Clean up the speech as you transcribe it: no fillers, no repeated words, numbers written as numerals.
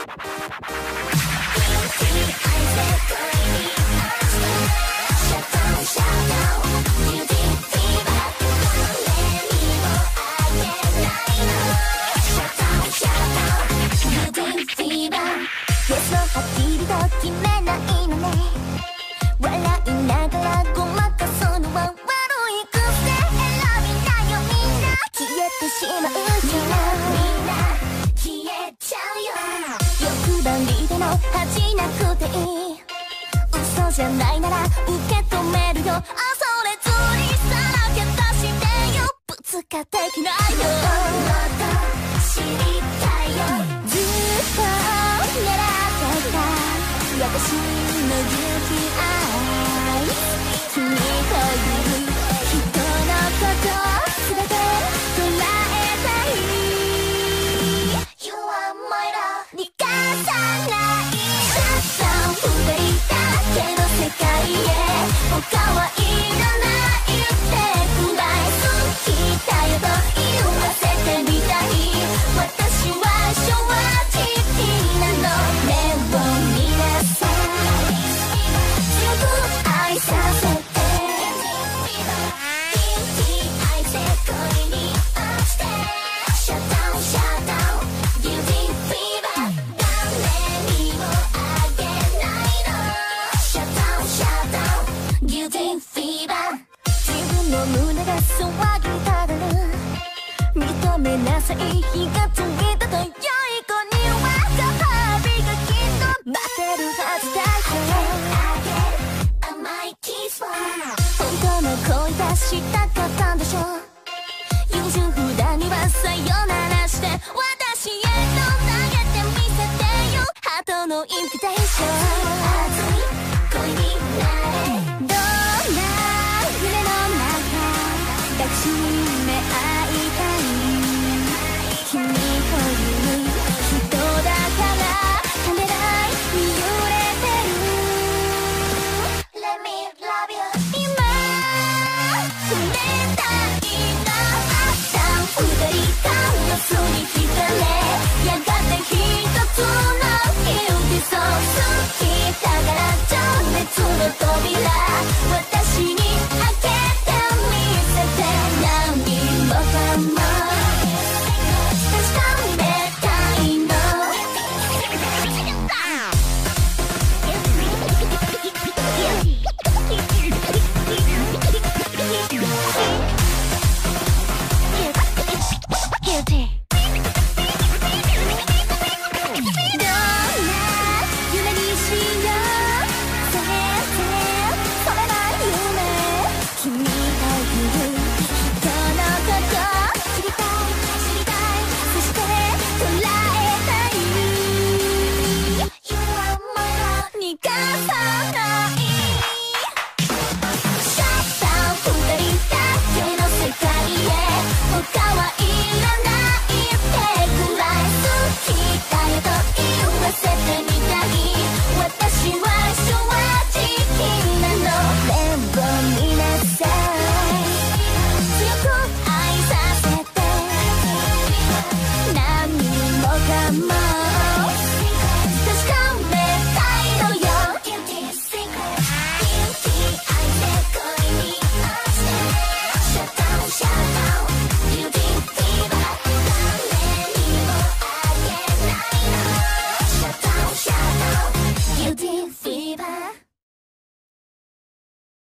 じゃないなら受け止めるよ。恐れずにさらけ出してよ。ぶつかってきないよ。もっと知りたいよ。ずっと狙ってた私の勇気愛、君という人のこと全て捉えたい。 You are my love 逃がさない。シャッター二人世界へ他はいらないってくらい好きだよと言わせてみたい。私は正直なの。目を見なさい。強く愛させて愛せ恋に落ちて Shut down shut down Guilty fever 誰にもあげないの。Guilty fever 自分の胸が騒ぎ立てる。認めなさい。火がついたと良い子にはご褒美がきっと待ってるはずだよ。甘いキスは本当の恋がしたかったんでしょう。優柔不断にはさよならして私へと投げてみせてよ。ハートのインビテーション